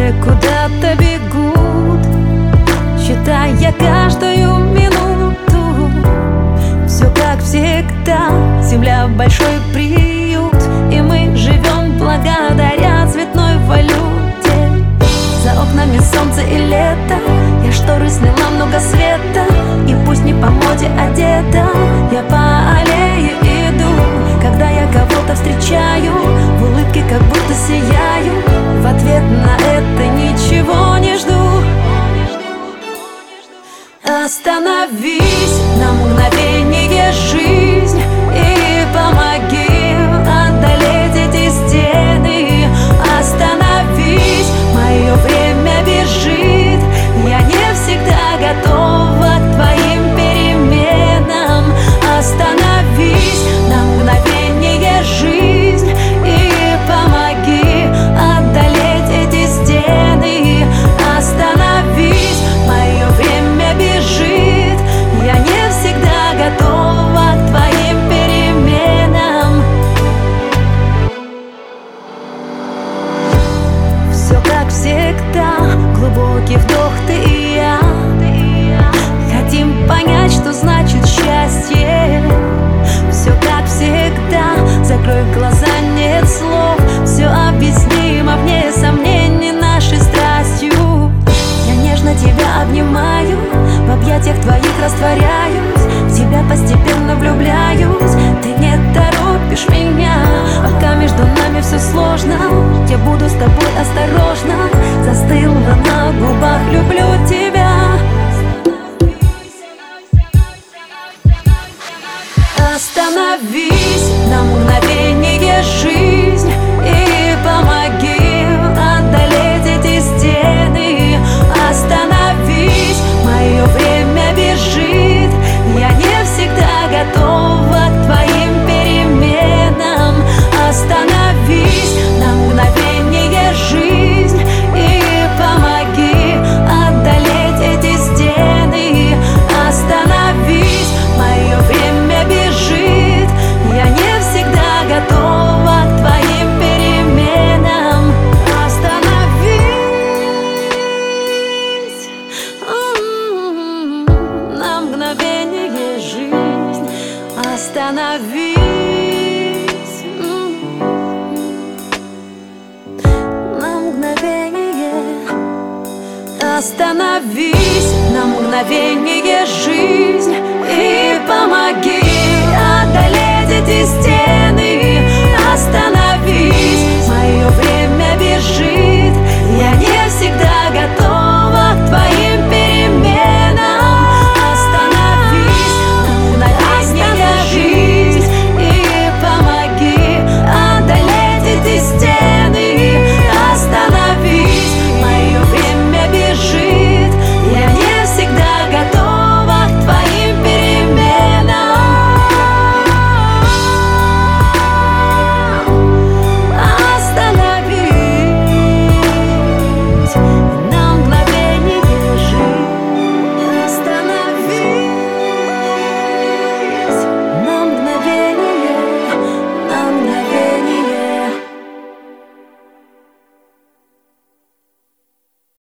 все куда-то бегут, считая каждую минуту. Все как всегда, земля большой приют, и мы живем благодаря цветной валюте. За окнами солнце и лето, я шторы сняла, много света, и пусть не по моде одета, я по аллее иду. Когда я кого-то встречаю, в улыбке как будто сияю, в ответ на это ничего не жду. Остановись на мгновение, жизнь, и помоги одолеть эти стены. Остановись, мое время бежит, я не всегда готова к твоим переменам. Остановись на мгновение, жизнь, и помоги одолеть эти стены. Остановись, мое время бежит, я не всегда готова к твоим переменам. Все как всегда, глубокий вдох, ты и я хотим понять, что значит счастье. Все как всегда, закрой глаза, нет слов, все объяснимо, вне сомнений, нашей страстью. Я нежно тебя обнимаю, в объятиях твоих растворяюсь, в тебя постепенно влюбляюсь. Ты не торопишь меня, пока между нами все сложно, я буду с тобой осторожна. Застыла на губах, люблю тебя. Остановись на мгновение, жизнь, и помоги одолеть эти стены. Остановись, мое время бежит, я не всегда готова к твоим переменам. Остановись на мгновение, жизнь, и помоги одолеть эти стены. Остановись, мое время бежит, я не всегда готова к твоим переменам. Остановись на мгновение, жизнь. Остановись на мгновение. Остановись на мгновение, жизнь, и помоги